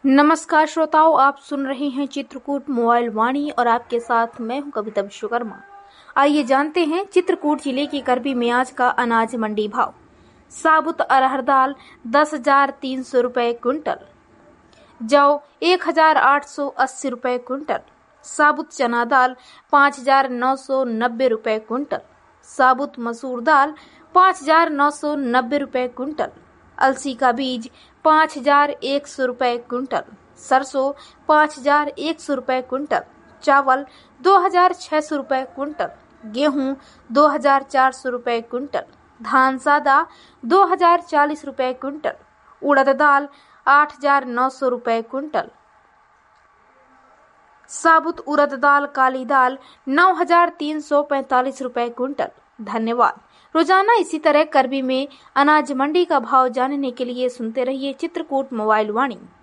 नमस्कार श्रोताओं, आप सुन रहे हैं चित्रकूट मोबाइल वाणी और आपके साथ मैं हूं कविता विश्वकर्मा। आइए जानते हैं चित्रकूट जिले की करबी में आज का अनाज मंडी भाव। साबुत अरहर दाल 10,300 रुपए क्विंटल, जौ 1,880 रुपए क्विंटल, साबुत चना दाल 5,990 रुपए क्विंटल, साबुत मसूर दाल 5,990 रुपए क्विंटल, अलसी का बीज 5,100 रुपए क्विंटल, सरसों 5,100 रुपए क्विंटल, चावल 2,600 रुपए क्विंटल, गेहूं 2,400 रुपए क्विंटल, धान सादा 2,040 रुपए क्विंटल, उड़द दाल 8,900 रुपए क्विंटल, साबुत उड़द दाल काली दाल 9,345 रुपए क्विंटल। धन्यवाद। रोजाना इसी तरह करबी में अनाज मंडी का भाव जानने के लिए सुनते रहिए चित्रकूट मोबाइल वाणी।